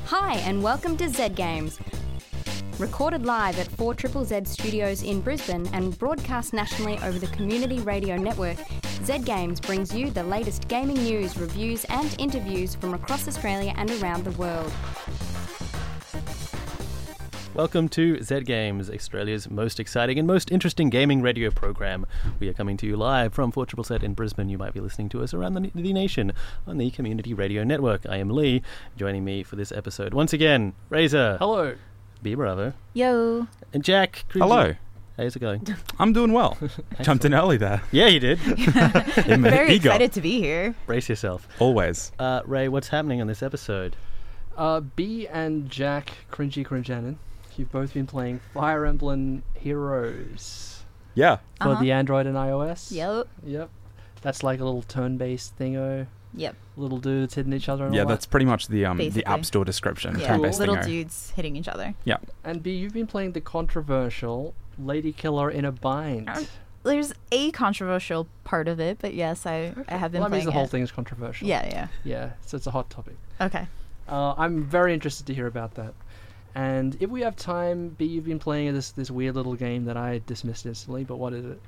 Hi and welcome to Z Games. Recorded live at 4ZZZ Studios in Brisbane and broadcast nationally over the Community Radio Network, Z Games brings you the latest gaming news, reviews and interviews from across Australia and around the world. Welcome to Z Games, Australia's most exciting and most interesting gaming radio program. We are coming to you live from 4ZZZ in Brisbane. You might be listening to us around the nation on the Community Radio Network. I am Lee. Joining me for this episode once again, Razor. Hello. B Bravo. Yo. And Jack. Hello. How's it going? I'm doing well. Jumped in early there. Yeah, you did. Very excited to be here. Brace yourself. Always. Ray, what's happening on this episode? B and Jack, Cringy, you've both been playing Fire Emblem Heroes. Yeah. For the Android and iOS. Yep. That's like a little turn-based thingo. Yep. Little dudes hitting each other and Yeah, all that's pretty much the Basically. App Store description. Yeah, Turn-based little thingo. dudes hitting each other. Yeah. And B, you've been playing the controversial Lady Killer in a Bind. There's a controversial part of it, but yes, I have been Well, that means playing the whole it. thing is controversial. Yeah. Yeah, so it's a hot topic. Okay. I'm very interested to hear about that. And if we have time, B, you've been playing this weird little game that I dismissed instantly, but what is it?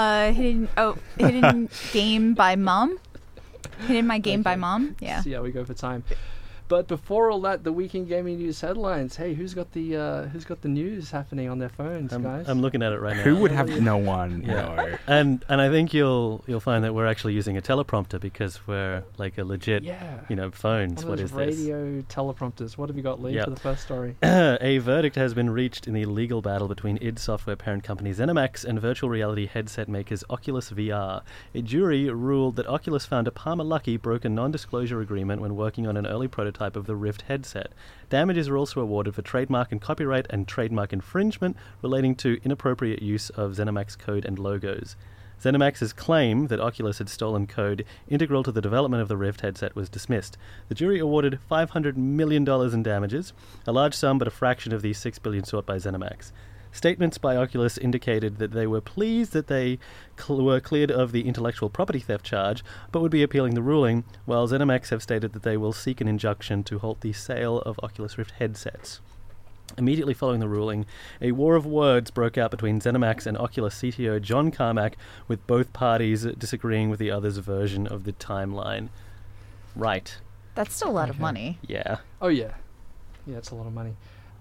Hidden game by mom. Hidden my game by Okay. mom. Yeah. See how we go for time. But before all that, the weekend gaming news headlines. Hey, who's got the news happening on their phones, guys? I'm looking at it right now. Who would have no one? Yeah. No. And I think you'll find that we're actually using a teleprompter because we're like a legit, phones. One What of is those this? radio teleprompters. What have you got, Lee, Yep. for the first story? A verdict has been reached in the legal battle between id Software parent company ZeniMax and virtual reality headset makers Oculus VR. A jury ruled that Oculus founder Palmer Luckey broke a non-disclosure agreement when working on an early prototype of the Rift headset. Damages were also awarded for trademark and copyright and trademark infringement relating to inappropriate use of ZeniMax code and logos. ZeniMax's claim that Oculus had stolen code integral to the development of the Rift headset was dismissed. The jury awarded $500 million in damages, a large sum but a fraction of the $6 billion sought by ZeniMax. Statements by Oculus indicated that they were pleased that they were cleared of the intellectual property theft charge, but would be appealing the ruling, while ZeniMax have stated that they will seek an injunction to halt the sale of Oculus Rift headsets. Immediately following the ruling, a war of words broke out between ZeniMax and Oculus CTO John Carmack, with both parties disagreeing with the other's version of the timeline. Right. That's still a lot of money. Yeah. Oh, yeah. Yeah, it's a lot of money.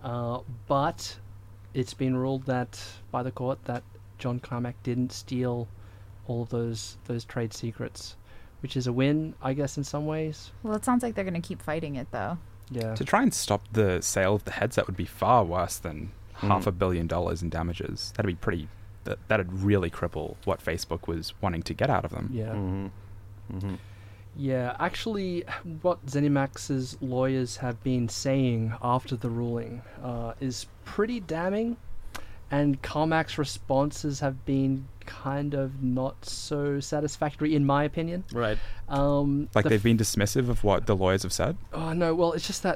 But it's been ruled that by the court that John Carmack didn't steal all of those trade secrets, which is a win, I guess, in some ways. Well, it sounds like they're going to keep fighting it, though. Yeah. To try and stop the sale of the headset would be far worse than $500 million in damages. That'd be pretty... That'd really cripple what Facebook was wanting to get out of them. Yeah. Mm-hmm. Mm-hmm. Yeah, actually, what ZeniMax's lawyers have been saying after the ruling is pretty damning, and Carmack's responses have been kind of not so satisfactory, in my opinion. Right. They've been dismissive of what the lawyers have said? Oh no, well, it's just that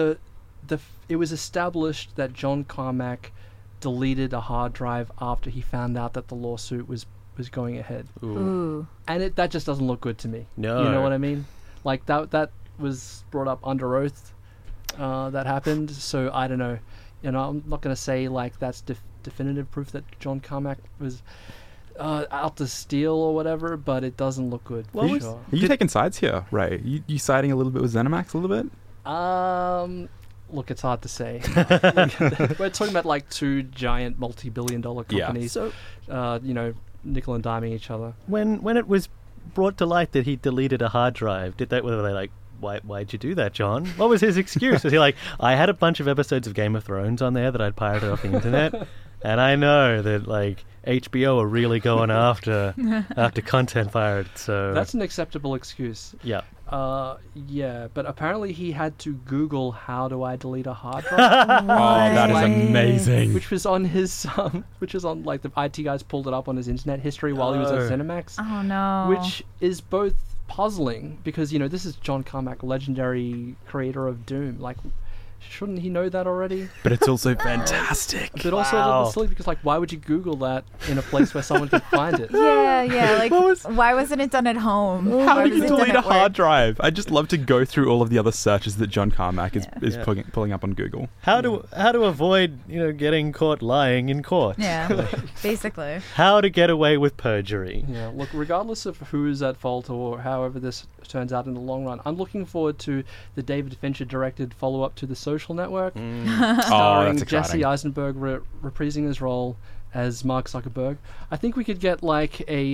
it was established that John Carmack deleted a hard drive after he found out that the lawsuit was going ahead. Ooh. And that just doesn't look good to me. No. You know what I mean? Like, that was brought up under oath, that happened, so I don't know. I'm not going to say, like, that's definitive proof that John Carmack was out to steal or whatever, but it doesning look good, for sure. Are you taking sides here, Ray? You siding a little bit with ZeniMax a little bit? Look, it's hard to say. We're talking about, like, two giant multi-billion-dollar companies, So, nickel and diming each other. when it was brought to light that he deleted a hard drive, were they like, why'd you do that, John? What was his excuse? Was he like, I had a bunch of episodes of Game of Thrones on there that I'd pirated off the internet, and I know that, like, HBO are really going after content pirates, so... That's an acceptable excuse. Yeah. Yeah, but apparently he had to Google how do I delete a hard drive, Oh, that is amazing. which was on his, like, the IT guys pulled it up on his internet history while he was at ZeniMax, Oh, no. which is both puzzling because, this is John Carmack, legendary creator of Doom. Like, Shouldn't he know that already? But it's also fantastic. But also a little bit silly because, like, why would you Google that in a place where someone could find it? Yeah. Like, why wasn't it done at home? How Why do was you it done delete a at work? hard drive? I just love to go through all of the other searches that John Carmack is Yeah. pulling up on Google. How to avoid getting caught lying in court? Yeah, basically. How to get away with perjury? Yeah, look, regardless of who's at fault or however this turns out in the long run, I'm looking forward to the David Fincher directed follow-up to The Social Network, starring that's Jesse exciting. Eisenberg reprising his role as Mark Zuckerberg. I think we could get like a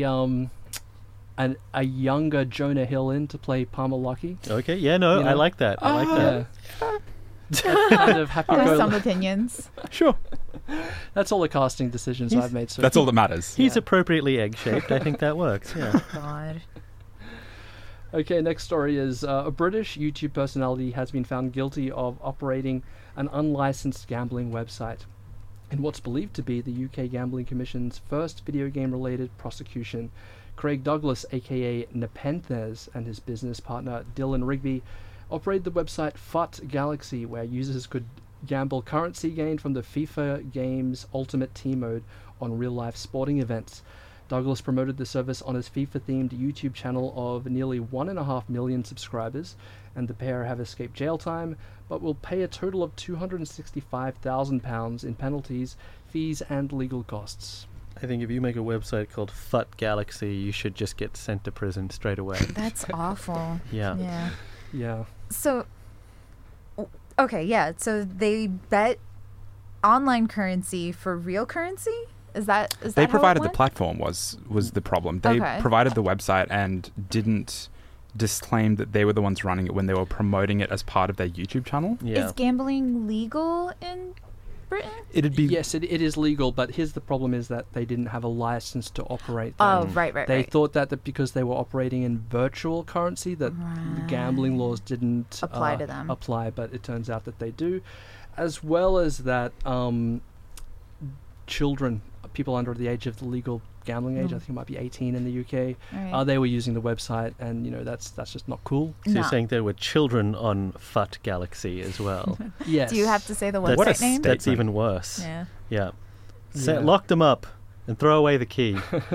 younger Jonah Hill in to play Palmer Luckey. Okay, yeah, no, You know? I like that. I like that. Yeah. Kind of happy There's go. some opinions. Sure. That's all the casting decisions I've made. So That's all that matters. He's appropriately egg-shaped. I think that works. Yeah. God. Okay, next story is a British YouTube personality has been found guilty of operating an unlicensed gambling website in what's believed to be the UK Gambling Commission's first video game-related prosecution. Craig Douglas, aka Nepenthes, and his business partner Dylan Rigby operated the website FUT Galaxy, where users could gamble currency gained from the FIFA game's Ultimate Team mode on real-life sporting events. Douglas promoted the service on his FIFA-themed YouTube channel of nearly 1.5 million subscribers, and the pair have escaped jail time, but will pay a total of £265,000 in penalties, fees, and legal costs. I think if you make a website called FUT Galaxy, you should just get sent to prison straight away. That's awful. Yeah. Yeah. Yeah. So, okay, yeah. So they bet online currency for real currency? Is that They how it provided the went? platform was the problem. They Okay. provided the website and didn't disclaim that they were the ones running it when they were promoting it as part of their YouTube channel. Yeah. Is gambling legal in Britain? It'd be Yes, it is legal, but here's the problem is that they didn't have a license to operate Oh, that. right. They thought that because they were operating in virtual currency that the gambling laws didn't Apply to them. Apply, but it turns out that they do, as well as that children, people under the age of the legal gambling age, I think it might be 18 in the UK, Right. they were using the website, and that's just not cool. So you're No. saying there were children on FUT Galaxy as well. Yes. Do you have to say the That's- What a website name? That's statement. even worse. Yeah. Yeah. Yeah. Lock them up and throw away the key.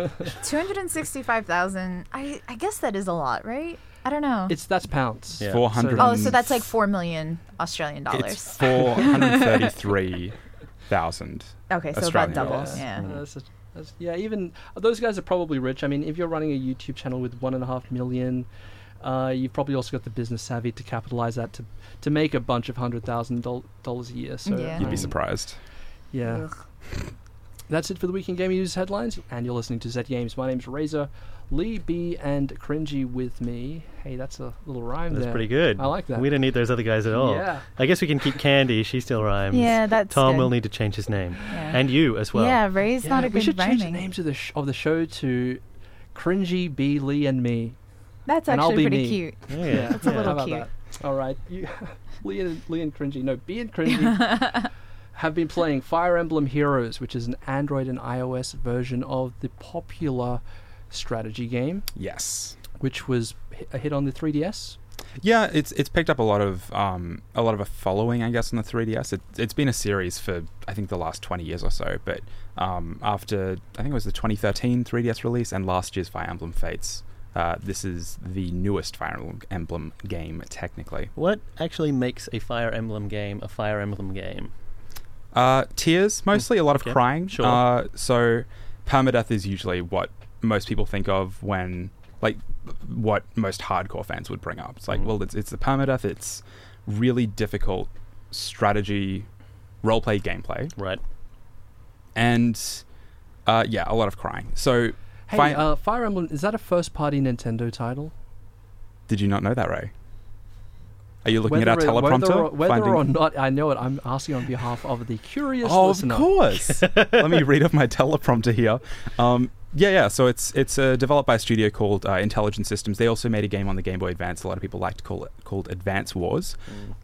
265,000. I guess that is a lot, right? I don't know. That's pounds. Yeah. 400. Oh, so that's like 4 million Australian dollars. It's 433,000. Okay, so Australian about double. dollars. Yeah. Even those guys are probably rich. I mean, if you're running a YouTube channel with 1.5 million, you've probably also got the business savvy to capitalize that to make a bunch of $100,000 a year. So Yeah. You'd be surprised. yeah. Ugh. That's it for the Weekend Game News headlines, and you're listening to Z Games. My name's Razor, Lee B, and Cringy with me. Hey, that's a little rhyme That's there. pretty good. I like that. We don't need those other guys at all. Yeah. I guess we can keep Candy. She still rhymes. Yeah, that's Tom good. will need to change his name. Yeah. And you as well. Yeah, Ray's not a we good should change the rhyming. name to of the show to Cringy B, Lee, and me. That's and I'll actually be pretty me. cute. Yeah. That's a How little about cute. that? All right, Lee and Cringy. No, B and Cringy have been playing Fire Emblem Heroes, which is an Android and iOS version of the popular strategy game, Yes. which was a hit on the 3DS. Yeah, it's picked up a lot of a following, I guess, on the 3DS. It's been a series for I think the last 20 years or so. But after I think it was the 2013 3DS release and last year's Fire Emblem Fates, this is the newest Fire Emblem game technically. What actually makes a Fire Emblem game a Fire Emblem game? Tears, mostly a lot of Okay, crying. sure. So permadeath is usually what most people think of when, like, what most hardcore fans would bring up. It's like, well, it's the permadeath. It's really difficult strategy, roleplay gameplay, Right. and yeah, a lot of crying. So, Hey, Fire Emblem, is that a first-party Nintendo title? did you not know that, Ray? Are you looking at our teleprompter? Whether or not I know it, I'm asking on behalf of the curious Oh, listener. of course. Let me read off my teleprompter here. Yeah. So it's developed by a studio called Intelligent Systems. They also made a game on the Game Boy Advance. A lot of people like to call it called Advance Wars.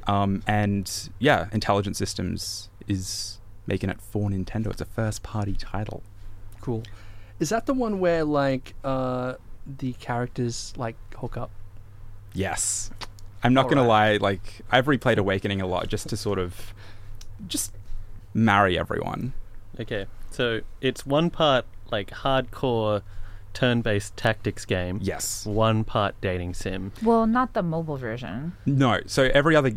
And yeah, Intelligent Systems is making it for Nintendo. It's a first-party title. Cool. Is that the one where like the characters like hook up? Yes. I'm not gonna lie. Like, I've replayed Awakening a lot just to sort of just marry everyone. Okay, so it's one part like hardcore turn-based tactics game. Yes. One part dating sim. Well, not the mobile version. No. So every other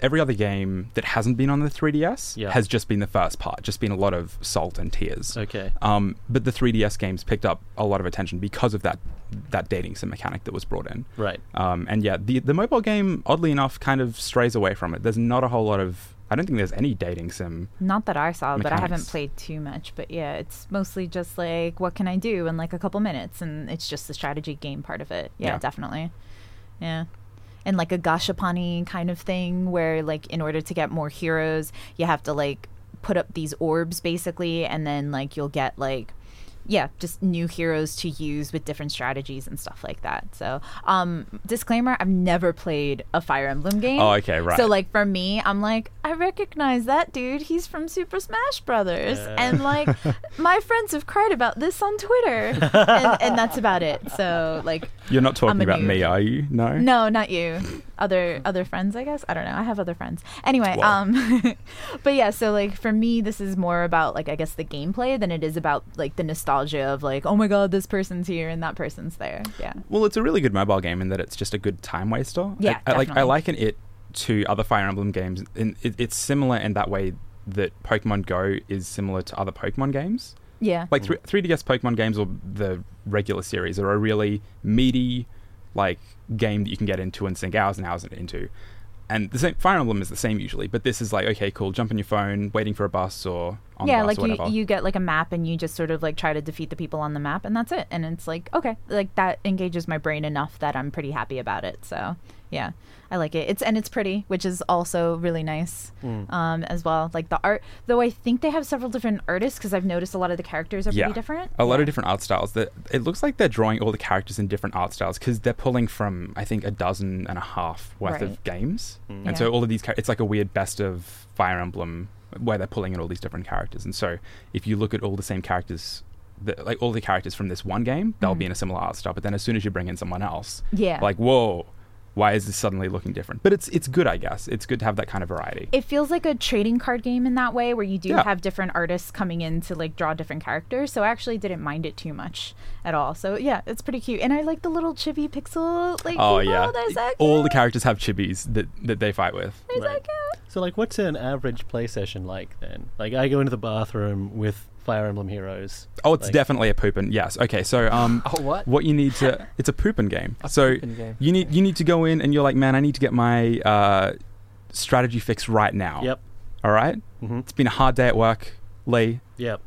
game that hasn't been on the 3DS has just been the first part, just been a lot of salt and tears. Okay. But the 3DS games picked up a lot of attention because of that dating sim mechanic that was brought in. Right. And yeah, the mobile game, oddly enough, kind of strays away from it. There's not a whole lot of... I don't think there's any dating sim. Not that I saw, but I haven't mechanics. played too much. But yeah, it's mostly just like, what can I do in like a couple minutes? And it's just the strategy game part of it. Yeah, Yeah. definitely. Yeah. And like a gashapani kind of thing where like in order to get more heroes, you have to like put up these orbs basically. And then like you'll get like, yeah, just new heroes to use with different strategies and stuff like that. So, disclaimer, I've never played a Fire Emblem game. Oh, okay, right. So, like, for me, I'm like, I recognize that dude. He's from Super Smash Brothers. And, like, my friends have cried about this on Twitter. and that's about it. So, like... You're not talking I'm a about noob. me, are you? No? No, not you. Other friends, I guess. I don't know. I have other friends. Anyway, Whoa. but yeah, so like for me, this is more about like I guess the gameplay than it is about like the nostalgia of like, oh my god, this person's here and that person's there. Yeah. Well, it's a really good mobile game in that it's just a good time waster. Yeah, I definitely. liken it to other Fire Emblem games. And it's similar in that way that Pokemon Go is similar to other Pokemon games. Yeah. Like 3DS Pokemon games or the regular series are a really meaty like game that you can get into and sink hours and hours into. And the same Fire Emblem is the same usually, but this is like, okay, cool, jump on your phone, waiting for a bus or on the Yeah, bus like or whatever. you get like a map and you just sort of like try to defeat the people on the map and that's it. And it's like, okay, like that engages my brain enough that I'm pretty happy about it. So yeah, I like it. It's pretty, which is also really nice as well. Like the art, though I think they have several different artists because I've noticed a lot of the characters are pretty different. A lot of different art styles. It looks like they're drawing all the characters in different art styles because they're pulling from, I think, 12.5 worth Right. of games. Mm. And so all of these, it's like a weird best of Fire Emblem where they're pulling in all these different characters. And so if you look at all the same characters, like all the characters from this one game, they'll be in a similar art style. But then as soon as you bring in someone else, Yeah. like, whoa, why is this suddenly looking different? But it's good, I guess. It's good to have that kind of variety. It feels like a trading card game in that way where you do Yeah. have different artists coming in to like draw different characters. So I actually didn't mind it too much at all. So yeah, it's pretty cute. And I like the little chibi pixel like Oh, people. yeah. They're so All the cute. characters have chibis that they fight with. They're so Right. cute. So, like, what's an average play session like then? Like, I go into the bathroom with Fire Emblem Heroes. Oh, it's Like- definitely a poopin'. Yes. Okay. So, Oh, what? what you need to, it's a poopin' game. So poopin' game. you need to go in and you're like, man, I need to get my strategy fixed right now. Yep. All right. Mm-hmm. It's been a hard day at work, Lee. Yep.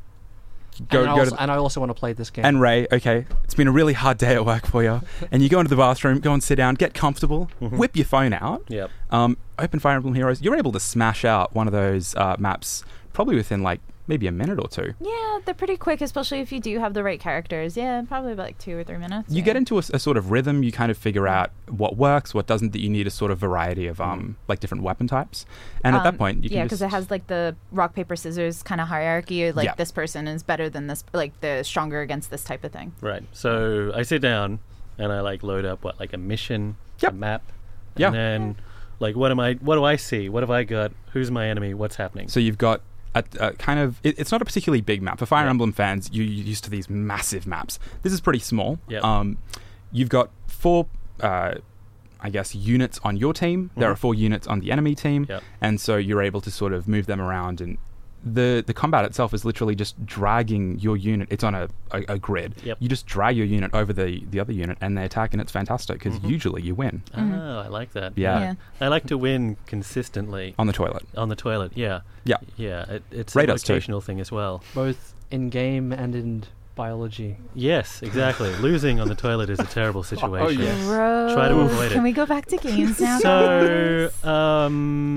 and I also want to play this game. And Ray. Okay, it's been a really hard day at work for you, and you go into the bathroom, go and sit down, get comfortable, whip your phone out. Yep. Open Fire Emblem Heroes. You're able to smash out one of those maps probably within like maybe a minute or two. Yeah, they're pretty quick, especially if you do have the right characters. Yeah, probably about like 2 or 3 minutes. You yeah. get into a sort of rhythm. You kind of figure out what works, what doesn't. That you need a sort of variety of like different weapon types. And at that point, you can because it has like the rock paper scissors kind of hierarchy. Like Yeah. this person is better than this, like the stronger against this type of thing. Right. So I sit down and I like load up a mission, Yep. a map, Yeah. and then like what do I see? What have I got? Who's my enemy? What's happening? So you've got a kind of... It's not a particularly big map. For Fire Yeah. Emblem fans, you're used to these massive maps. This is pretty small. Yep. You've got 4, I guess, units on your team. There Mhm. are 4 units on the enemy team. Yep. And so you're able to sort of move them around. And the combat itself is literally just dragging your unit. It's on a grid. Yep. You just drag your unit over the other unit and they attack, and it's fantastic because usually you win Oh, I like that. Yeah. Yeah. I like to win consistently on the toilet. on the toilet. Yeah. Yeah. Yeah. It's Ray a does too. rotational thing as well. Both in game and in biology. Yes, exactly. Losing on the toilet is a terrible situation. yes. Gross. Try to avoid it. Can we go back to games now? So, guys?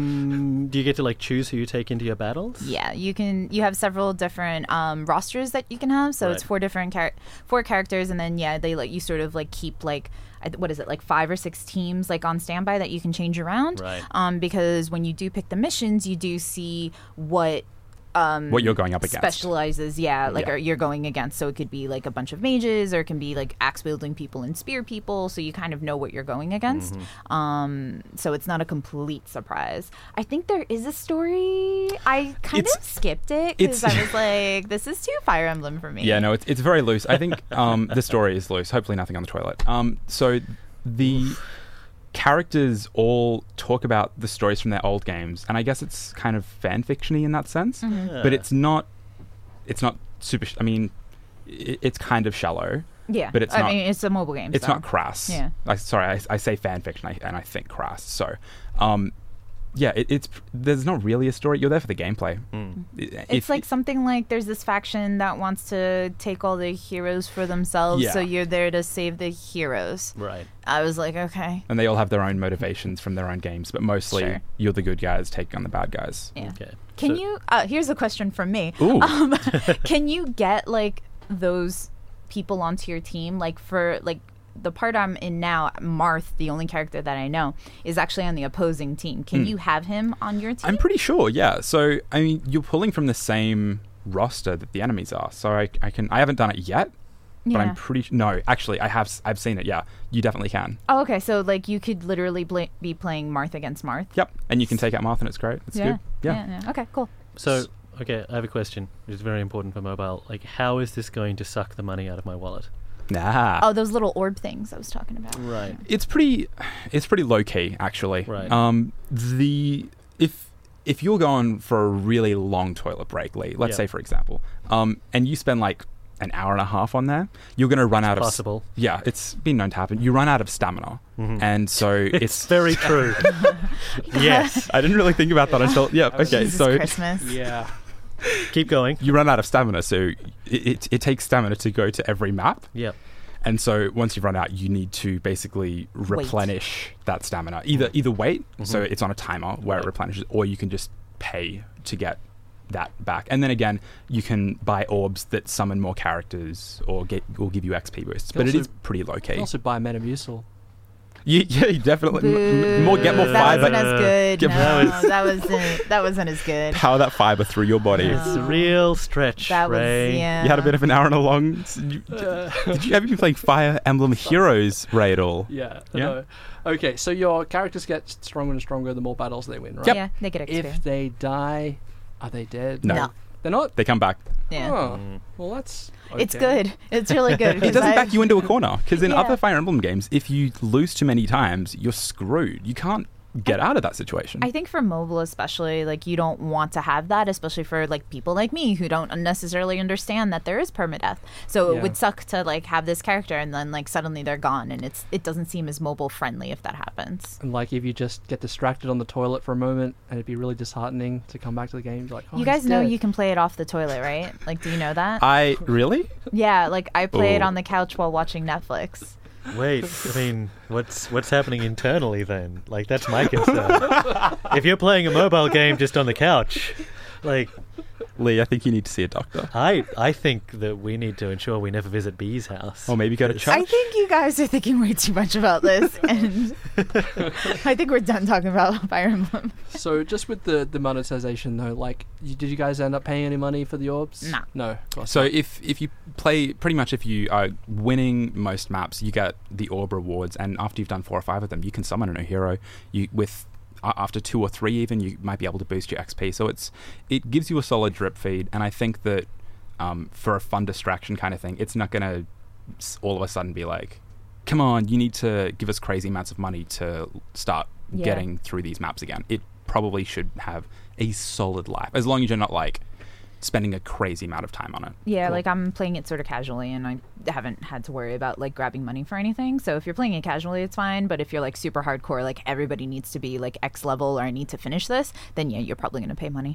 do you get to like choose who you take into your battles? Yeah, you have several different rosters that you can have. So it's Right. 4 different 4 characters, and then they let you sort of like keep like what is it, like 5 or 6 teams like on standby that you can change around. Right. Because when you do pick the missions, you do see what what you're going up against. specializes, or you're going against. So it could be like a bunch of mages, or it can be like axe wielding people and spear people. So you kind of know what you're going against. So it's not a complete surprise. I think there is a story. I kind of skipped it because I was like, this is too Fire Emblem for me. Yeah, no, it's very loose. I think the story is loose. Hopefully nothing on the toilet. So the characters all talk about the stories from their old games, and I guess it's kind of fan fiction-y in that sense, but it's not super it's kind of shallow, but it's not, I mean, it's a mobile game, it's so. not crass. I say fan fiction and I think crass, so there's not really a story. You're there for the gameplay. It's like something like there's this faction that wants to take all the heroes for themselves, so you're there to save the heroes. Right. I was like, okay. And they all have their own motivations from their own games, but mostly you're the good guys taking on the bad guys. Yeah. Okay. Can you? Here's a question from me. Ooh. Can you get like those people onto your team? Like for like the part I'm in now, Marth, the only character that I know, is actually on the opposing team. Can you have him on your team? I'm pretty sure, yeah. So, I mean, you're pulling from the same roster that the enemies are. So I haven't done it yet, but I'm pretty no, actually I've seen it, yeah. You definitely can. Oh, okay. So like you could literally be playing Marth against Marth. Yep. And you can take out Marth and it's great. It's good. Yeah. Okay, cool. So, okay, I have a question, which is very important for mobile. Like, how is this going to suck the money out of my wallet? Nah. Oh, those little orb things I was talking about. Right. It's pretty low key, actually. Right. If you're going for a really long toilet break, Lee, let's say for example, and you spend like an hour and a half on there, you're going to run out of... Possible. Yeah, it's been known to happen. You run out of stamina. And so it's very true. Yes. I didn't really think about that until... Yeah, okay, Jesus so... Christmas. Yeah. Keep going. You run out of stamina, so it takes stamina to go to every map. Yep. And so once you run out, you need to basically replenish that stamina. Either wait, so it's on a timer where it replenishes, or you can just pay to get that back. And then again, you can buy orbs that summon more characters or give you XP boosts. But it is pretty low You key. can also buy Metamucil. You definitely get more That fiber. wasn't as good. Get- That wasn't as good. Power that fiber through your body. It's a real stretch, That was Ray. yeah. You had a bit of an hour and a long. Have you been playing Fire Emblem Heroes, Ray, at all? Yeah. Yeah? No. Okay, so your characters get stronger and stronger the more battles they win, right? Yep. Yeah, they get experience. If they die, are they dead? No. They're not? They come back. Yeah. Oh, well, that's okay. It's good. It's really good. It doesn't back you into a corner, because in Yeah. other Fire Emblem games, if you lose too many times, you're screwed. You can't get out of that situation. I think for mobile especially, like you don't want to have that, especially for like people like me who don't necessarily understand that there is permadeath. So it would suck to like have this character and then like suddenly they're gone, and it doesn't seem as mobile friendly if that happens. And like if you just get distracted on the toilet for a moment, and it'd be really disheartening to come back to the game. Like, oh, You guys he's know dead. you can play it off the toilet, right? Like, do you know that? I really? Yeah, like I play it Ooh. on the couch while watching Netflix. Wait, I mean, what's happening internally then? Like, that's my concern. If you're playing a mobile game just on the couch, like, Lee, I think you need to see a doctor. I think that we need to ensure we never visit Bee's house. Or maybe go to church. I think you guys are thinking way too much about this, and I think we're done talking about Fire Emblem. So just with the monetization though, like, did you guys end up paying any money for the orbs? Nah. No. Of course So not. if you play, pretty much if you are winning most maps, you get the orb rewards, and after you've done 4 or 5 of them, you can summon a new hero. After 2 or 3 even, you might be able to boost your XP. So it gives you a solid drip feed, and I think that for a fun distraction kind of thing, it's not going to all of a sudden be like, come on, you need to give us crazy amounts of money to start getting through these maps again. It probably should have a solid life, as long as you're not like spending a crazy amount of time on it. Yeah, Cool. like I'm playing it sort of casually, and I haven't had to worry about like grabbing money for anything. So if you're playing it casually, it's fine. But if you're like super hardcore, like everybody needs to be like X level, or I need to finish this, then yeah, you're probably going to pay money.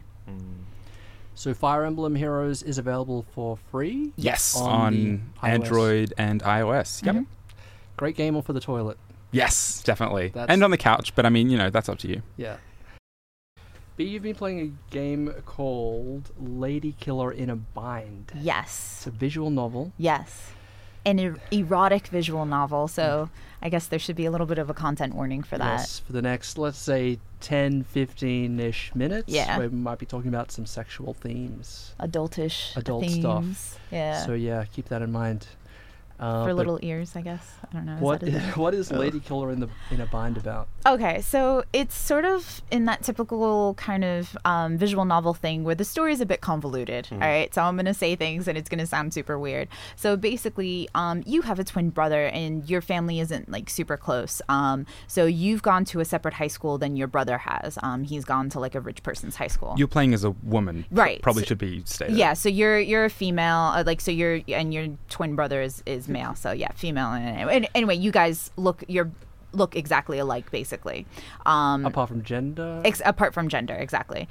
So Fire Emblem Heroes is available for free? Yes, On on the iOS. Android and iOS. Yep. Great game for the toilet. Yes, definitely. That's- And on the couch, but I mean, that's up to you. Yeah. But you've been playing a game called Lady Killer in a Bind. Yes. It's a visual novel. Yes. an erotic visual novel, so I guess there should be a little bit of a content warning for that. Yes, for the next, let's say, 10, 15-ish minutes, Yeah. we might be talking about some sexual themes. Adultish Adult themes. stuff. Yeah. So yeah, keep that in mind. for but little ears, I guess. I don't know. What Is that a thing? what is Lady Killer in a Bind about? Okay, so it's sort of in that typical kind of visual novel thing where the story is a bit convoluted. All right, so I'm going to say things and it's going to sound super weird. So basically, you have a twin brother and your family isn't like super close. So you've gone to a separate high school than your brother has. He's gone to like a rich person's high school. You're playing as a woman. Right. Probably So- should be stated. Yeah, so you're a female, so your twin brother is male, so yeah, female. And anyway, you guys look exactly alike, basically. Apart from gender? Apart from gender, exactly.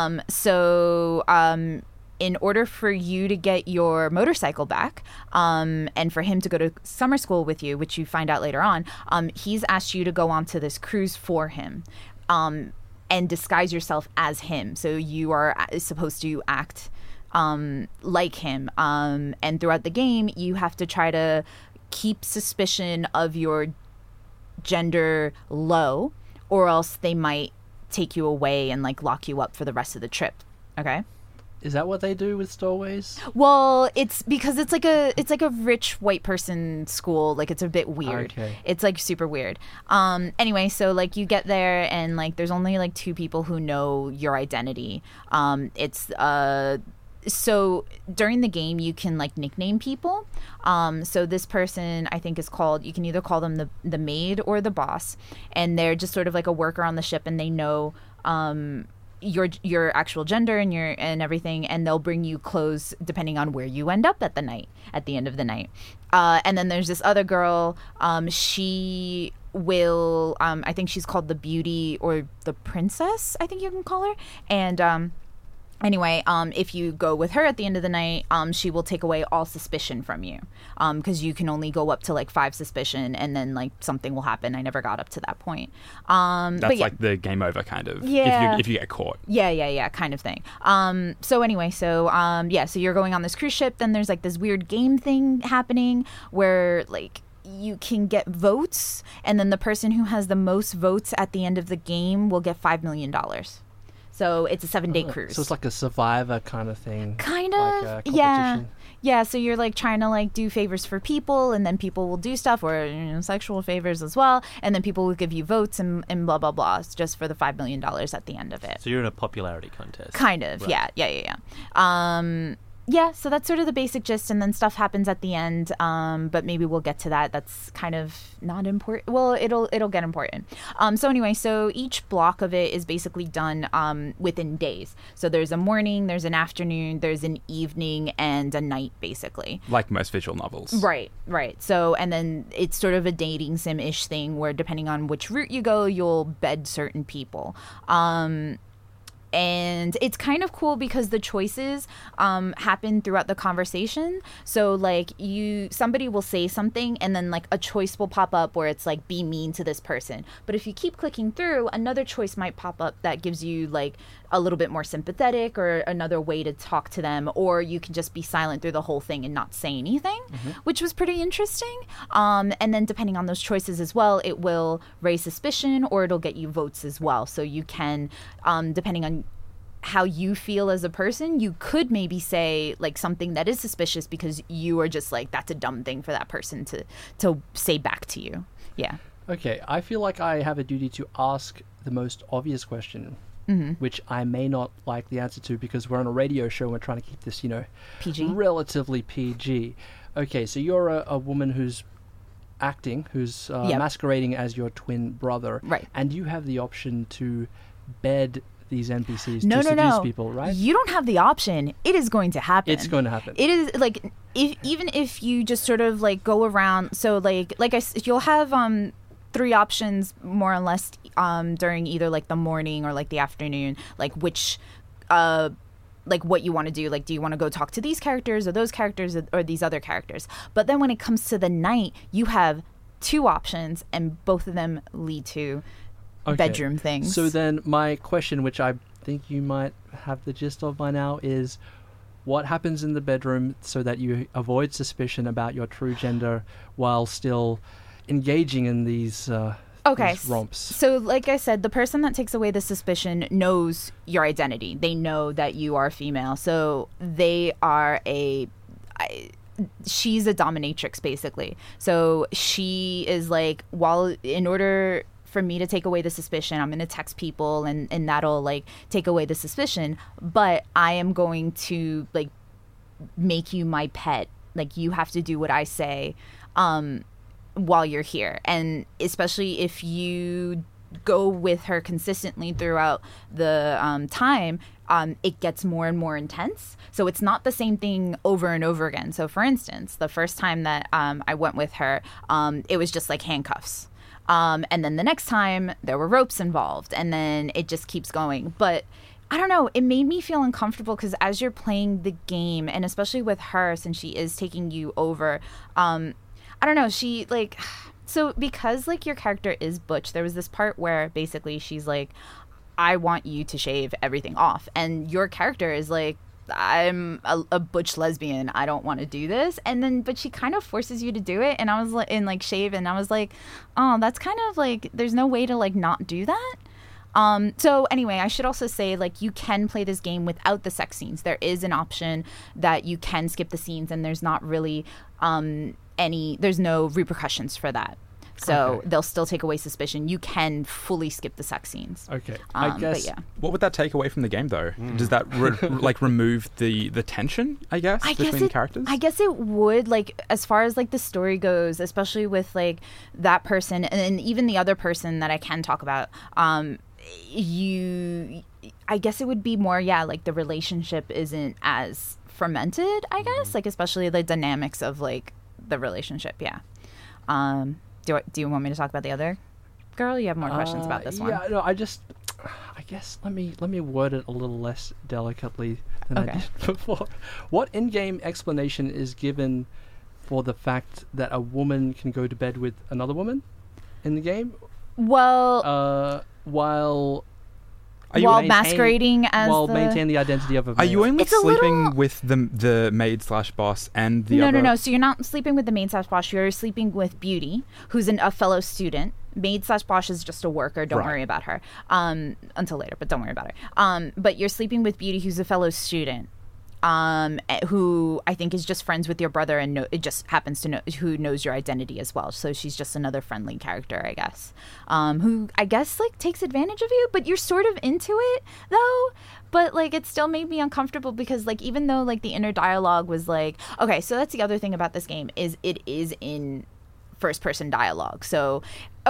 In order for you to get your motorcycle back, and for him to go to summer school with you, which you find out later on, he's asked you to go onto this cruise for him. And disguise yourself as him. So you are supposed to act like him. And throughout the game, you have to try to keep suspicion of your gender low, or else they might take you away and like lock you up for the rest of the trip. Okay? Is that what they do with stowaways? Well, it's because it's like a rich white person school. Like it's a bit weird. Okay. It's like super weird. Anyway, so like you get there and like there's only like 2 people who know your identity. So during the game you can like nickname people. So this person I think is called, you can either call them the maid or the boss, and they're just sort of like a worker on the ship, and they know your actual gender and everything, and they'll bring you clothes depending on where you end up at the end of the night. And then there's this other girl, she will I think she's called the beauty or the princess, I think you can call her. And anyway, if you go with her at the end of the night, she will take away all suspicion from you, because you can only go up to like 5 suspicion, and then like something will happen. I never got up to that point. That's but yeah. like the game over kind of. Yeah. If you get caught. Yeah, kind of thing. So anyway, so you're going on this cruise ship. Then there's like this weird game thing happening where like you can get votes, and then the person who has the most votes at the end of the game will get $5 million. So it's a 7-day cruise. So it's like a Survivor kind of thing. Kind like of, a yeah. competition. Yeah, so you're like trying to like do favors for people, and then people will do stuff, or sexual favors as well, and then people will give you votes and blah blah blah. It's just for the $5 million at the end of it. So you're in a popularity contest. Kind of, Right. yeah. Yeah, so that's sort of the basic gist, and then stuff happens at the end, but maybe we'll get to that. That's kind of not important. Well, it'll get important. So anyway, so each block of it is basically done within days. So there's a morning, there's an afternoon, there's an evening, and a night, basically. Like most visual novels. Right. So, and then it's sort of a dating sim-ish thing where depending on which route you go, you'll bed certain people. And it's kind of cool because the choices happen throughout the conversation. So like somebody will say something, and then like a choice will pop up where it's like, be mean to this person. But if you keep clicking through, another choice might pop up that gives you like a little bit more sympathetic, or another way to talk to them, or you can just be silent through the whole thing and not say anything, which was pretty interesting. And then depending on those choices as well, it will raise suspicion, or it'll get you votes as well. So you can, depending on how you feel as a person, you could maybe say like something that is suspicious because you are just like, that's a dumb thing for that person to say back to you. Yeah. Okay, I feel like I have a duty to ask the most obvious question, which I may not like the answer to because we're on a radio show and we're trying to keep this, PG? relatively PG. Okay, so you're a woman who's acting, who's Yep. masquerading as your twin brother. Right. And you have the option to bed these NPCs No, to seduce no. people, right? You don't have the option. It is going to happen. It's going to happen. It is like even if you just sort of like go around. So like you'll have 3 options more or less during either like the morning or like the afternoon, like which like what you want to do. Like, do you want to go talk to these characters or those characters or these other characters? But then when it comes to the night, you have 2 options, and both of them lead to bedroom things. So then my question, which I think you might have the gist of by now, is what happens in the bedroom so that you avoid suspicion about your true gender while still engaging in these romps. So like I said, the person that takes away the suspicion knows your identity. They know that you are female. So they are she's a dominatrix, basically. So she is like, well, in order for me to take away the suspicion, I'm going to text people and that'll like take away the suspicion. But I am going to like make you my pet. Like you have to do what I say while you're here. And especially if you go with her consistently throughout the time, it gets more and more intense. So it's not the same thing over and over again. So for instance, the first time that I went with her, it was just like handcuffs. And then the next time there were ropes involved, and then it just keeps going. But I don't know, it made me feel uncomfortable because as you're playing the game, and especially with her, since she is taking you over, I don't know, she like, so because like your character is butch, there was this part where basically she's like, I want you to shave everything off. And your character is like, I'm a butch lesbian. I don't want to do this. And then, but she kind of forces you to do it. And I was like, shave. And I was like, oh, that's kind of like, there's no way to like not do that. So anyway, I should also say like you can play this game without the sex scenes. There is an option that you can skip the scenes and there's not really, there's no repercussions for that. So they'll still take away suspicion. You can fully skip the sex scenes. Okay, I guess. But yeah. What would that take away from the game, though? Does that like remove the tension? I guess between the characters. I guess it would. Like as far as like the story goes, especially with like that person, and then even the other person that I can talk about. I guess it would be more. Yeah, like the relationship isn't as fermented. I guess like especially the dynamics of like the relationship. Yeah. Do you want me to talk about the other girl? You have more questions about this one? Yeah, no, I guess let me word it a little less delicately than I did before. What in-game explanation is given for the fact that a woman can go to bed with another woman in the game? Well, while masquerading as maintain the identity of a male. Are you only sleeping with the maid/boss and the other? No. So you're not sleeping with the maid/boss. You're sleeping with Beauty, who's a fellow student. Maid/boss is just a worker. Don't worry about her until later, but don't worry about her. But you're sleeping with Beauty, who's a fellow student. Who I think is just friends with your brother and it just happens to know who knows your identity as well. So she's just another friendly character, I guess, who I guess like takes advantage of you, but you're sort of into it though. But like it still made me uncomfortable because like even though like the inner dialogue was like, okay, so that's the other thing about this game is it is in first person dialogue. So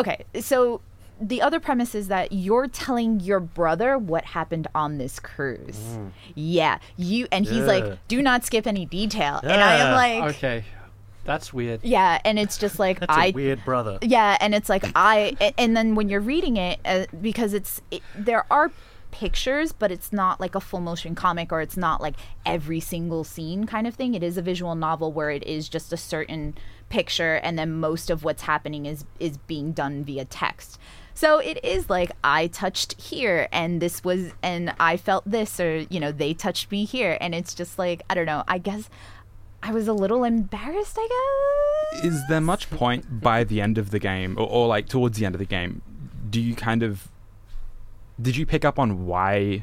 the other premise is that you're telling your brother what happened on this cruise. Yeah. He's like, do not skip any detail. Yeah. And I am like, okay, that's weird. Yeah. And it's just like, that's a weird brother. Yeah. And it's like, and then when you're reading it, because there are pictures, but it's not like a full motion comic or it's not like every single scene kind of thing. It is a visual novel where it is just a certain picture. And then most of what's happening is being done via text. So it is like I touched here and I felt this, or, they touched me here. And it's just like, I don't know, I guess I was a little embarrassed, I guess. Is there much point by the end of the game or like towards the end of the game? Did you pick up on why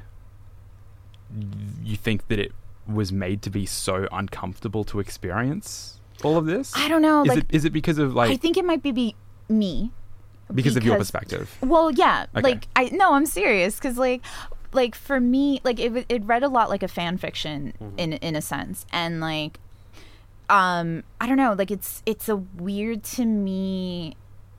you think that it was made to be so uncomfortable to experience all of this? I don't know. Is it because of like... I think it might be me. Because of your perspective. Well, yeah. Okay. I'm serious because like for me, like it read a lot like a fan fiction in a sense, and like I don't know, like it's a weird to me.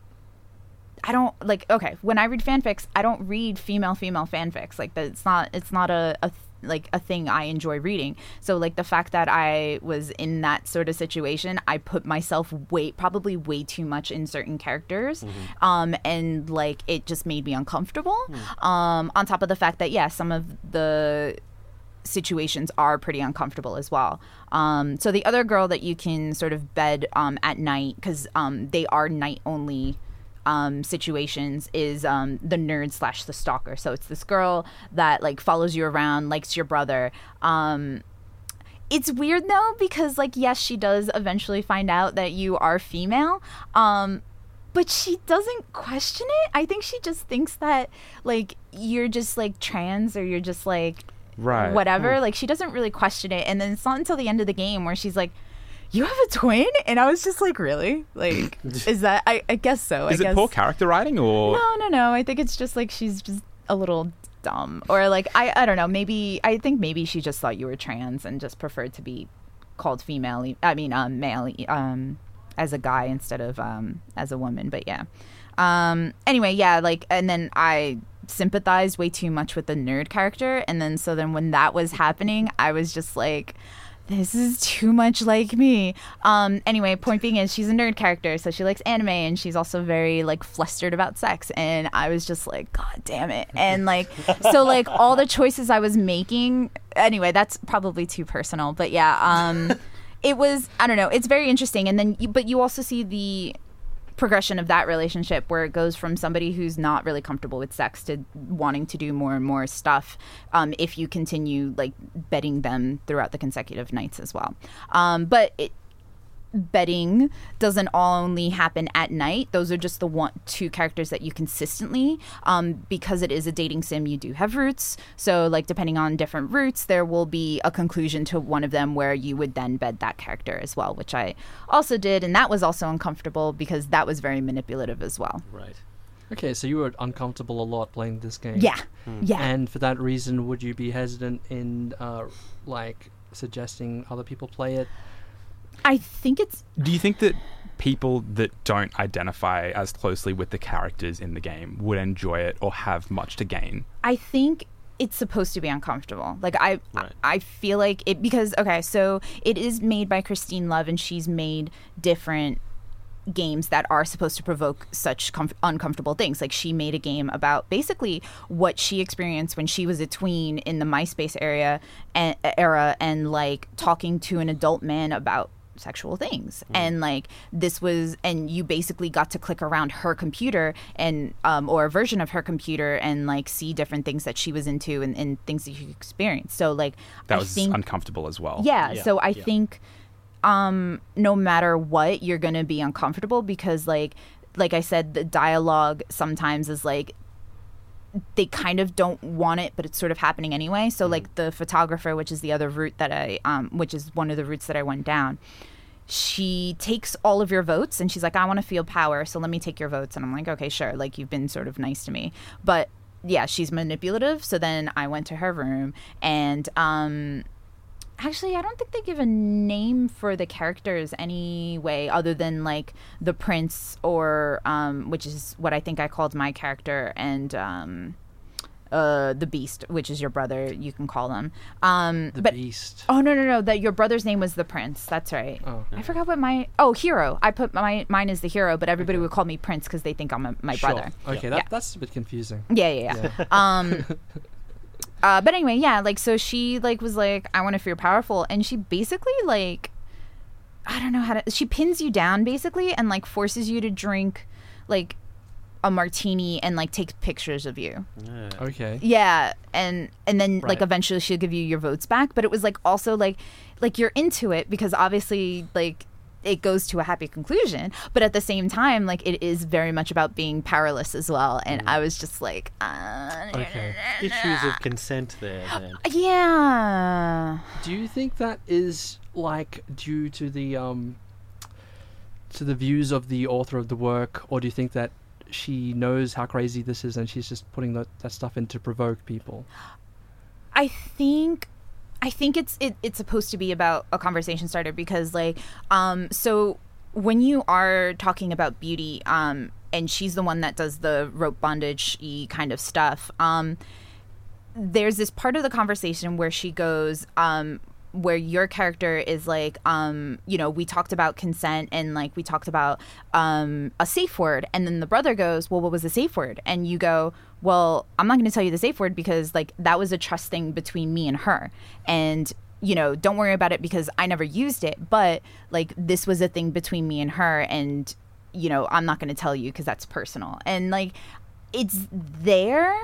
I don't like, okay, when I read fanfics, I don't read female fanfics. Like it's not a thing I enjoy reading. So like the fact that I was in that sort of situation, I put myself probably way too much in certain characters. And like it just made me uncomfortable. On top of the fact that some of the situations are pretty uncomfortable as well. So the other girl that you can sort of bed at night, because they are night only situations, is the nerd / the stalker. So it's this girl that like follows you around, likes your brother. It's weird though, because like, yes, she does eventually find out that you are female, but she doesn't question it. I think she just thinks that like you're just like trans, or you're just like Right. whatever. Like, she doesn't really question it. And then it's not until the end of the game where she's like, you have a twin? And I was just like, really? Like, is that, I guess so. Is I it guess. poor character writing, or No. I think it's just like she's just a little dumb, or like I don't know. I think maybe she just thought you were trans and just preferred to be called female. Male, as a guy instead of as a woman. But yeah. Anyway, yeah. Like, and then I sympathized way too much with the nerd character, and then when that was happening, I was just like, this is too much like me. Anyway, point being is she's a nerd character, so she likes anime, and she's also very like flustered about sex, and I was just like, God damn it. And like, so like all the choices I was making, anyway, that's probably too personal, but yeah, it was, I don't know, it's very interesting. And then but you also see the progression of that relationship where it goes from somebody who's not really comfortable with sex to wanting to do more and more stuff, if you continue like betting them throughout the consecutive nights as well. But betting doesn't only happen at night. Those are just the two characters that you consistently, because it is a dating sim, you do have routes. So like depending on different routes, there will be a conclusion to one of them where you would then bed that character as well, which I also did, and that was also uncomfortable because that was very manipulative as well. Right. Okay, so you were uncomfortable a lot playing this game. Yeah. Yeah. And for that reason, would you be hesitant in like suggesting other people play it? I think it's... do you think that people that don't identify as closely with the characters in the game would enjoy it or have much to gain? I think it's supposed to be uncomfortable. Like, Right. I feel like it, because, okay, so it is made by Christine Love, and she's made different games that are supposed to provoke such uncomfortable things. Like, she made a game about basically what she experienced when she was a tween in the MySpace era, and like talking to an adult man about sexual things. And like, this was, and you basically got to click around her computer and or a version of her computer and like see different things that she was into, and things that you experienced. So like, That I was think, uncomfortable as well. yeah, Yeah, so I yeah. think no matter what, you're gonna be uncomfortable, because like I said, the dialogue sometimes is like, they kind of don't want it, but it's sort of happening anyway. So like the photographer, which is the other route that I which is one of the routes that I went down, she takes all of your votes and she's like, I want to feel power, so let me take your votes. And I'm like, okay, sure, like, you've been sort of nice to me. But yeah, she's manipulative. So then I went to her room, and actually, I don't think they give a name for the characters anyway, other than like the prince, or which is what I think I called my character, and the beast, which is your brother, you can call them. The Beast. Oh no! That your brother's name was the prince. That's right. Oh. I forgot what hero. I put mine as the hero, but everybody would call me Prince because they think I'm my Sure. brother. Okay, Yeah. that's a bit confusing. Yeah. But anyway, yeah, like, so she like was like, I want to feel powerful, and she basically like, I don't know how to, she pins you down basically, and like forces you to drink like a martini and like take pictures of you. Yeah. Okay. Yeah, and then like Right. eventually she'll give you your votes back, but it was like also like you're into it because obviously like it goes to a happy conclusion, but at the same time, like, it is very much about being powerless as well. And I was just like, Okay. Issues of consent there, then. yeah. Do you think that is like due to the views of the author of the work, or do you think that she knows how crazy this is and she's just putting that stuff in to provoke people? I think it's supposed to be about a conversation starter, because like so when you are talking about beauty, and she's the one that does the rope bondage-y kind of stuff, there's this part of the conversation where she goes, where your character is like, we talked about consent, and like we talked about a safe word, and then the brother goes, well, what was the safe word? And you go, well, I'm not going to tell you the safe word because like that was a trust thing between me and her, and don't worry about it because I never used it, but like this was a thing between me and her, and I'm not going to tell you because that's personal. And like, it's there,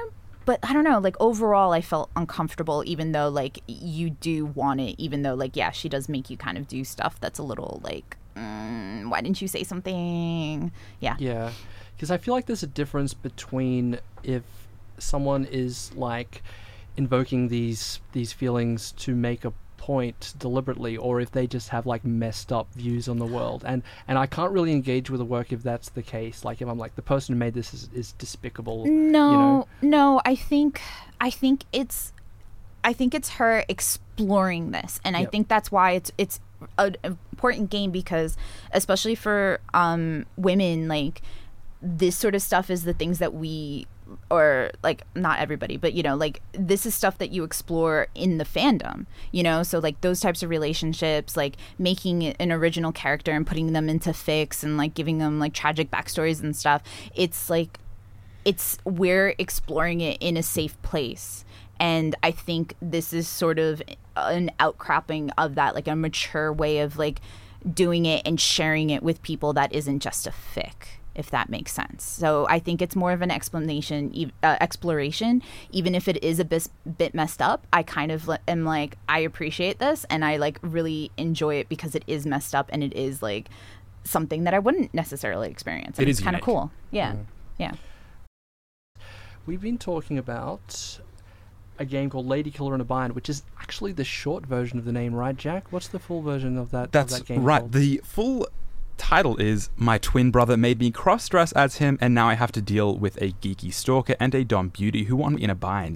but I don't know, like overall I felt uncomfortable, even though like you do want it, even though like, yeah, she does make you kind of do stuff that's a little like, why didn't you say something? Yeah. Yeah, because I feel like there's a difference between if someone is like invoking these feelings to make a point deliberately, or if they just have like messed up views on the world, and I can't really engage with the work if that's the case. Like if I'm like, the person who made this is despicable. No, I think it's her exploring this, and I Yep. think that's why it's an important game, because especially for women, like this sort of stuff is the things that we, or like not everybody, but like this is stuff that you explore in the fandom, so like those types of relationships, like making it an original character and putting them into fics and like giving them like tragic backstories and stuff. It's like we're exploring it in a safe place, and I think this is sort of an outcropping of that, like a mature way of like doing it and sharing it with people that isn't just a fic, if that makes sense. So I think it's more of an exploration, even if it is a bit messed up. I kind of am like, I appreciate this, and I like really enjoy it because it is messed up, and it is like something that I wouldn't necessarily experience. And It it's is kind of unique. cool. Yeah. Yeah. We've been talking about a game called Lady Killer in a Bind, which is actually the short version of the name, right, Jack? What's the full version of that? That's of that game right. called? The full title is "My twin brother made me cross-dress as him, and now I have to deal with a geeky stalker and a dumb beauty who want me in a bind!" !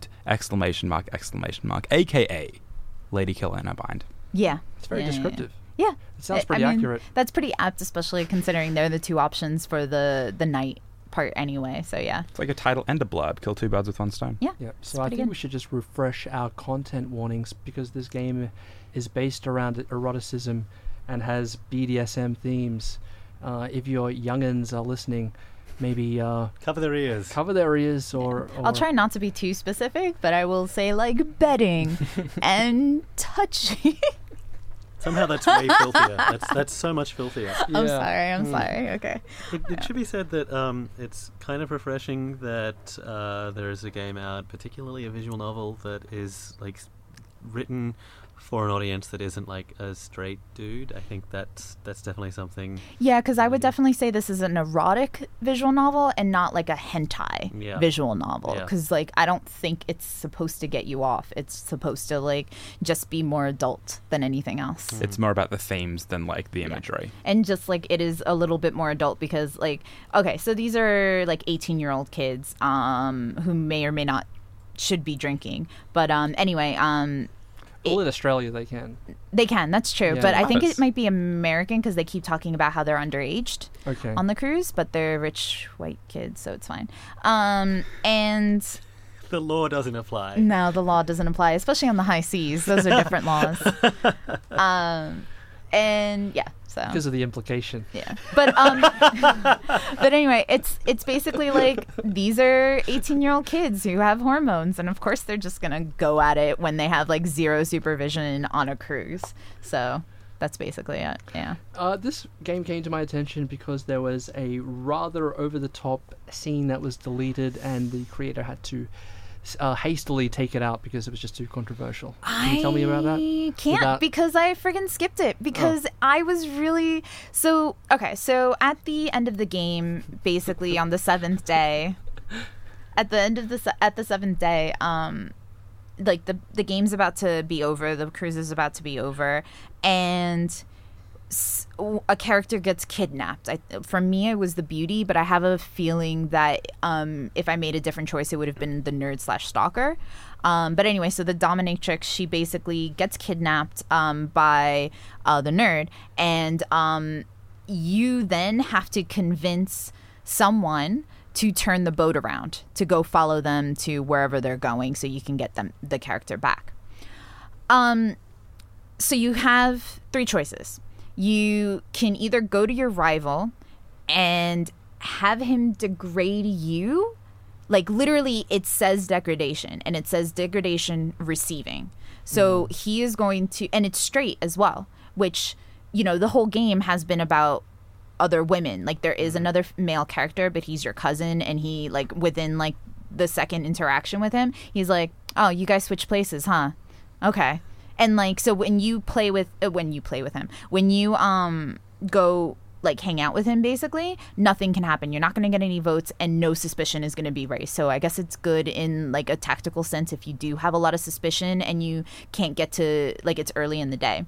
AKA Lady Killer in a Bind. Yeah. It's very Yeah, yeah, descriptive. Yeah. It sounds I pretty mean, accurate. That's pretty apt, especially considering they're the two options for the night part anyway. So yeah. It's like a title and a blurb. Kill two birds with one stone. Yeah. Yeah, It's so I pretty think good. we should just refresh our content warnings, because this game is based around eroticism and has BDSM themes. If your youngins are listening, maybe Cover their ears. cover their ears, or I'll try not to be too specific, but I will say like bedding and touching. Somehow that's way filthier. That's so much filthier. I'm Yeah. sorry. sorry. Okay. It should be said that it's kind of refreshing that there is a game out, particularly a visual novel, that is like written for an audience that isn't like a straight dude. I think that's definitely something. Yeah, because I would definitely say this is an erotic visual novel and not like a hentai visual novel. Yeah. Because like I don't think it's supposed to get you off. It's supposed to like just be more adult than anything else. It's more about the themes than like the imagery. And just like it is a little bit more adult because like, okay, so these are like 18-year-old kids who may or may not should be drinking. But anyway, well, in Australia they can. they can, that's true. Yeah. But I think Nice. it might be American because they keep talking about how they're underaged Okay. on the cruise, but they're rich white kids, so it's fine. And The law doesn't apply. no, the law doesn't apply, especially on the high seas. Those are different laws. And yeah, so Because of the implication. yeah, but but anyway, it's basically like these are 18-year-old kids who have hormones, and of course they're just gonna go at it when they have like zero supervision on a cruise. So that's basically it. Yeah. This game came to my attention because there was a rather over-the-top scene that was deleted, and the creator had to hastily take it out because it was just too controversial. Can you tell me about that? I can't Without- because I friggin' skipped it because I was really so okay. So at the end of the game, basically on the seventh day, at the seventh day, like the game's about to be over, the cruise is about to be over, and a character gets kidnapped. For me, it was the beauty, but I have a feeling that if I made a different choice, it would have been the nerd/stalker. But anyway, so the dominatrix, she basically gets kidnapped by the nerd, and you then have to convince someone to turn the boat around, to go follow them to wherever they're going so you can get the character back. So you have three choices. You can either go to your rival and have him degrade you. Like literally it says degradation, and it says degradation receiving. So he is going to, and it's straight as well, which, you know, the whole game has been about other women. Like there is another male character, but he's your cousin, and he like within like the second interaction with him, he's like, oh, you guys switch places, huh? Okay. And like, so when you play with him, when you go like hang out with him, basically nothing can happen. You're not going to get any votes, and no suspicion is going to be raised. So I guess it's good in like a tactical sense if you do have a lot of suspicion and you can't get to, like, it's early in the day.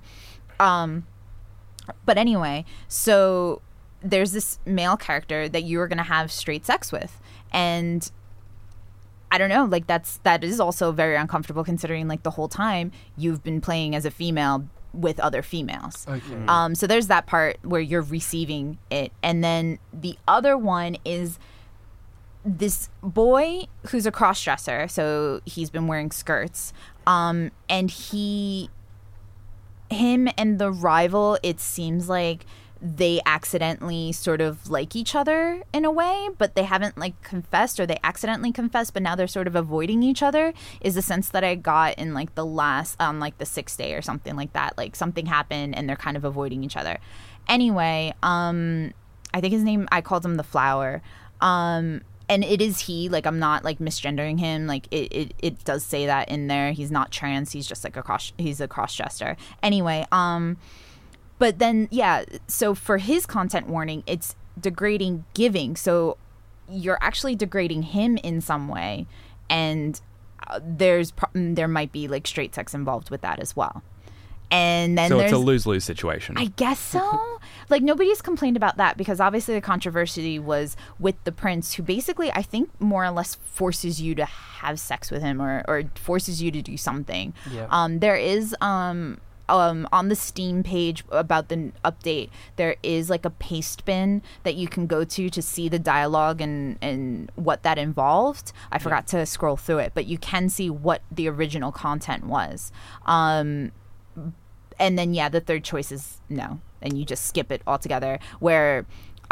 But anyway, so there's this male character that you are going to have straight sex with, and I don't know, like that is also very uncomfortable considering like the whole time you've been playing as a female with other females. Okay. So there's that part where you're receiving it. And then the other one is this boy who's a cross-dresser. So he's been wearing skirts. And him and the rival, it seems like they accidentally sort of like each other in a way, but they haven't like confessed, or they accidentally confessed, but now they're sort of avoiding each other, is the sense that I got in like the last, like the 6th day or something like that. Like something happened and they're kind of avoiding each other. Anyway, I think his name, I called him the Flower. And it is he, like I'm not like misgendering him. Like it does say that in there. He's not trans. He's just like he's a cross-dresser. Anyway, but then, yeah, so for his content warning, it's degrading giving. So you're actually degrading him in some way. And there might be like straight sex involved with that as well. And then so it's a lose-lose situation. I guess so. Like nobody's complained about that because obviously the controversy was with the prince, who basically I think more or less forces you to have sex with him or forces you to do something. Yeah. There is... on the Steam page about the update, there is like a paste bin that you can go to see the dialogue and what that involved. I forgot to scroll through it, but you can see what the original content was. And then, yeah, the third choice is no, and you just skip it altogether, where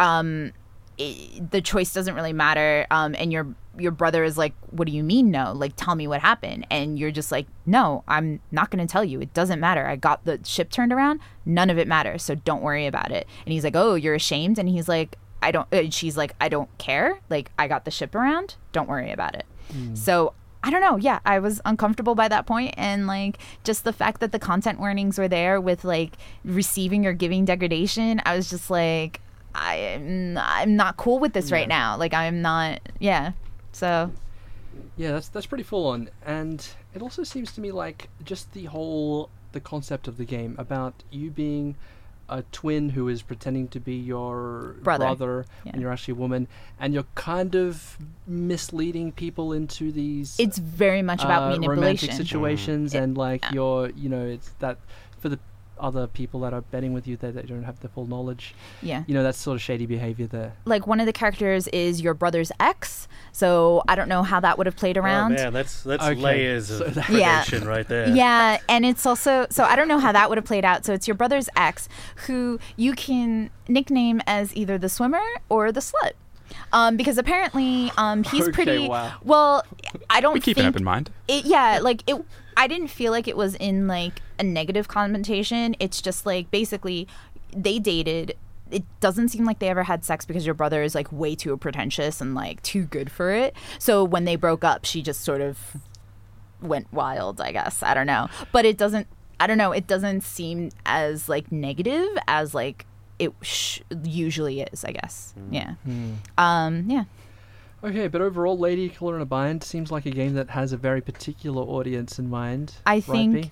the choice doesn't really matter, and your brother is like, what do you mean no? Like, tell me what happened. And you're just like, no, I'm not going to tell you. It doesn't matter. I got the ship turned around. None of it matters. So don't worry about it. And he's like, oh, you're ashamed? And he's like, she's like, I don't care. Like, I got the ship around. Don't worry about it. So I don't know. Yeah, I was uncomfortable by that point. And like, just the fact that the content warnings were there with like receiving or giving degradation, I was just like, I'm not cool with this right now. Like, I'm not, yeah. So yeah, that's pretty full on. And it also seems to me like just the concept of the game about you being a twin who is pretending to be your brother yeah. and you're actually a woman, and you're kind of misleading people into these it's very much about manipulation, romantic situations, and like you're, you know, it's that for the other people that are betting with you that they don't have the full knowledge. Yeah. You know, that's sort of shady behavior there. Like, one of the characters is your brother's ex, so I don't know how that would have played around. Oh man, that's Okay. layers of So predation right there. Yeah, and it's also, so I don't know how that would have played out. So it's your brother's ex, who you nickname as either the swimmer or the slut. Because apparently he's Okay, pretty wow. well. I don't we keep think an open mind. I didn't feel like it was in like a negative connotation. It's just like basically they dated. It doesn't seem like they ever had sex because your brother is like way too pretentious and like too good for it. So when they broke up, she just sort of went wild, I guess. I don't know. But it doesn't, I don't know, it doesn't seem as like negative as like it usually is, I guess. Yeah. Yeah. Okay, but overall, Lady Killer in a Bind seems like a game that has a very particular audience in mind. I think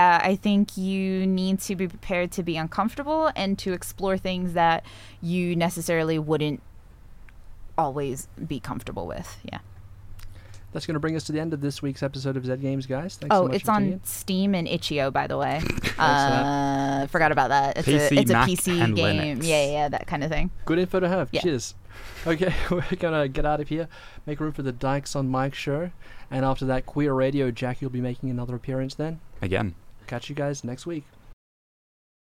you need to be prepared to be uncomfortable and to explore things that you necessarily wouldn't always be comfortable with. Yeah. That's going to bring us to the end of this week's episode of Zed Games, guys. Thanks so much it's for tuning on in. Steam and Itch.io, by the way. that. Forgot about that. It's PC, a Mac, PC and game. Linux. Yeah, that kind of thing. Good info to have. Yeah. Cheers. Okay, we're going to get out of here, make room for the Dykes on Mike show, and after that, Queer Radio, Jack, you'll be making another appearance then. Again. Catch you guys next week.